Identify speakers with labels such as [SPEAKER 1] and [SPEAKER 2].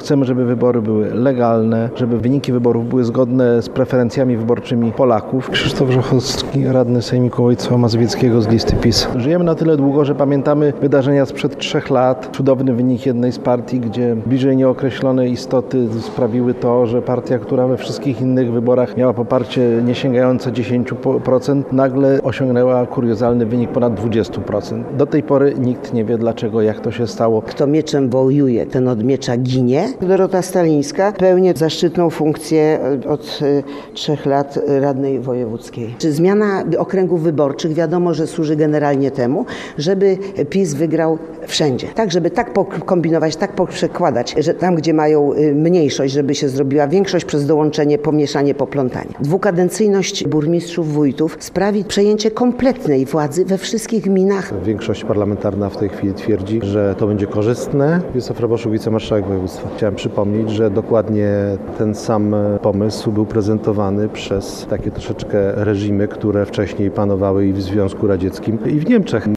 [SPEAKER 1] Chcemy, żeby wybory były legalne, żeby wyniki wyborów były zgodne z preferencjami wyborczymi Polaków. Krzysztof Żochowski, radny Sejmiku Województwa Mazowieckiego z listy PiS. Żyjemy na tyle długo, że pamiętamy wydarzenia sprzed 3 lat. Cudowny wynik jednej z partii, gdzie bliżej nieokreślone istoty sprawiły to, że partia, która we wszystkich innych wyborach miała poparcie nie sięgające 10%, nagle osiągnęła kuriozalny wynik ponad 20%. Do tej pory nikt nie wie dlaczego, jak to się stało.
[SPEAKER 2] Kto mieczem wojuje, ten od miecza ginie. Dorota Stalińska pełni zaszczytną funkcję od 3 lat radnej wojewódzkiej. Zmiana okręgów wyborczych wiadomo, że służy generalnie temu, żeby PiS wygrał wszędzie. Tak, żeby tak pokombinować, tak przekładać, że tam, gdzie mają mniejszość, żeby się zrobiła większość przez dołączenie, pomieszanie, poplątanie. Dwukadencyjność burmistrzów, wójtów sprawi przejęcie kompletnej władzy we wszystkich gminach.
[SPEAKER 3] Większość parlamentarna w tej chwili twierdzi, że to będzie korzystne. Wiesław Raboszu, wicemarszałek województwa. Chciałem przypomnieć, że dokładnie ten sam pomysł był prezentowany przez takie troszeczkę reżimy, które wcześniej panowały i w Związku Radzieckim, i w Niemczech.